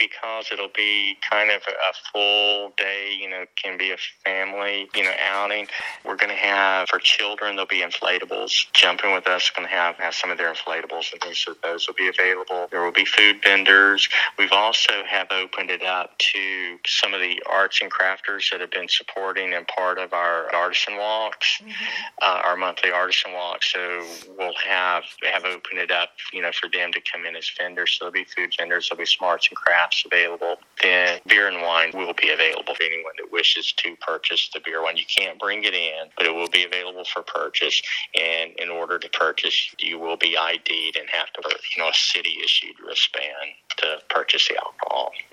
because it'll be kind of a full day, can be a family, outing. We're going to have, for children, there'll be inflatables. Jumping With Us is going to have some of their inflatables and things, so those will be available. There will be food vendors. We've also have opened it up to some of the arts and crafters that have been supporting and part of our artisan walks, our monthly artisan walks. So we'll have opened it up, for them to come in as vendors. So there'll be food vendors, there'll be some arts and crafts available. Then beer and wine will be available for anyone that wishes to purchase the beer wine. You can't bring it in, but it will be available for purchase. And in order to purchase, you will be ID'd and have to, a city-issued wristband to purchase the alcohol.